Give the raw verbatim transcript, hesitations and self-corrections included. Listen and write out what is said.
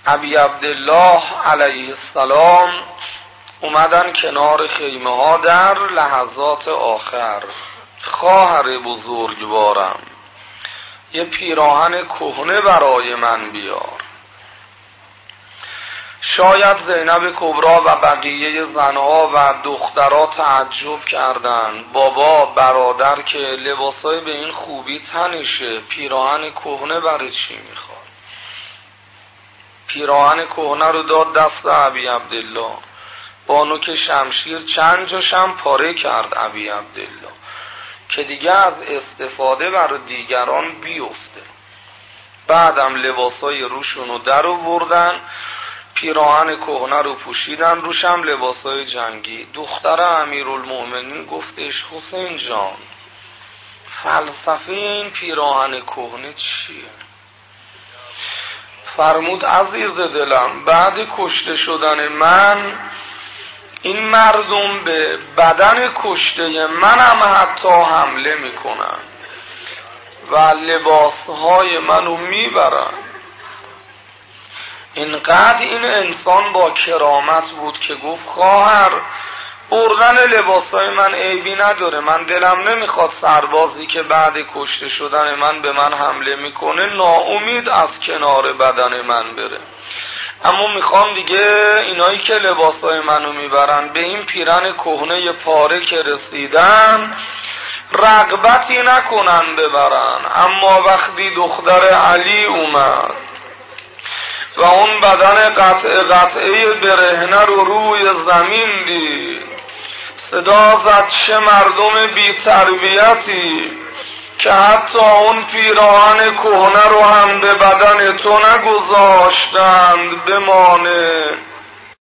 ابی عبدالله علیه السلام اومدن کنار خیمه ها در لحظات آخر. خواهر بزرگوارم، یه پیراهن کهنه برای من بیار. شاید زینب کبرا و بقیه زنها و دخترها تعجب کردن، بابا برادر که لباسای به این خوبی تنشه، پیراهن کهنه برای چی میخواد؟ پیراهن کهنه رو داد دست ابی عبدالله. با نوک شمشیر چند جاشم پاره کرد ابی عبدالله که دیگه از استفاده برای دیگران بیفته. بعدم لباسای روشونو در آوردن، پیراهن کهنه رو پوشیدن، روشم لباسای جنگی. دختر امیرالمؤمنین گفتش حسین جان، فلسفه این پیراهن کهنه چیه؟ فرمود عزیز دلم، بعد کشته شدن من این مردم به بدن کشته منم حتی حمله میکنن و لباسهای منو میبرن. اینقدر این انسان با کرامت بود که گفت خواهر، بردن لباسای من عیبی نداره، من دلم نمیخواد سربازی که بعد کشته شدن من به من حمله میکنه ناامید از کنار بدن من بره، اما میخوام دیگه اینایی که لباسای منو میبرن به این پیرن کهنه پاره که رسیدن رغبتی نکنن ببرن. اما وقتی دختر علی اومد و اون بدن قطعه قطعه برهنه رو روی زمین دید، صدا زد چه مردم بی تربیتی که حتی اون پیراهن کهنه رو هم به بدن تو نگذاشتند بمانه.